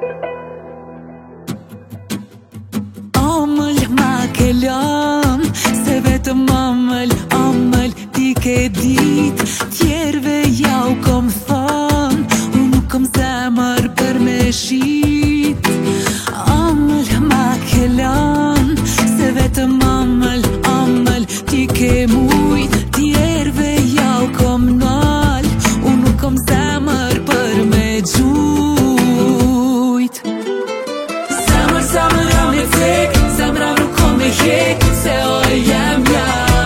Omël ma ke lëm, se vetëm omël ti ke dit. Tjerve ja u kom thon, unë nuk kom zemër për me shit. Omël ma ke lëm, se vetëm omël ti ke mujt. Tjerve ja u kom nal, unë nuk kom zemër për me gjujt. Zemër jam e cek, zemra nuk kom me hek, se o e jem ja.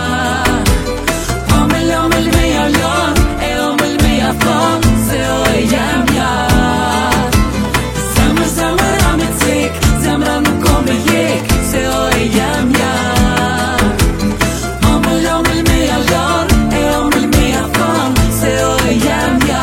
Omël me ja lon, e omël me ja thon, se o e jem ja. Zemër jam e cek, zemra nuk kom me hek, se o e jem ja. Omël me ja lon, e omël me ja thon, se o e jem ja.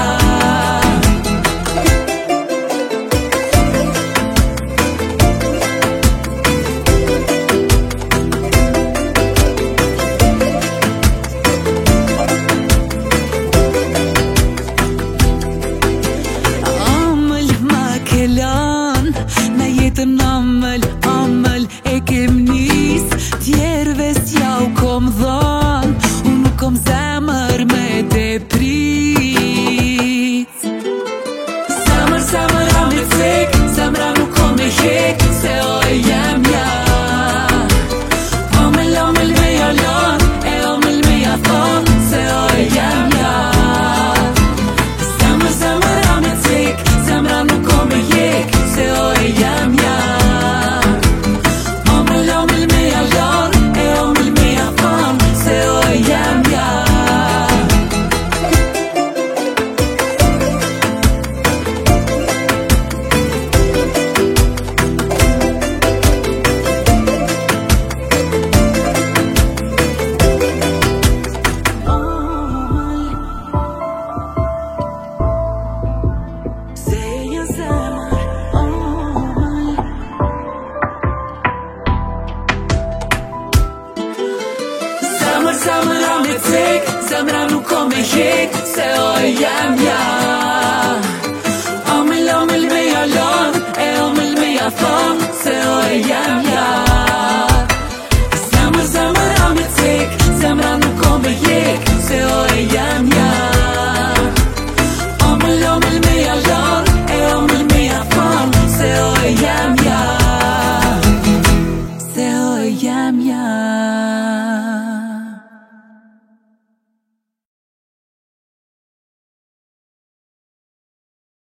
Na jetën omël e kem nis. Tjerve s'ja u kom dhon, unë nuk kom zemër me depri.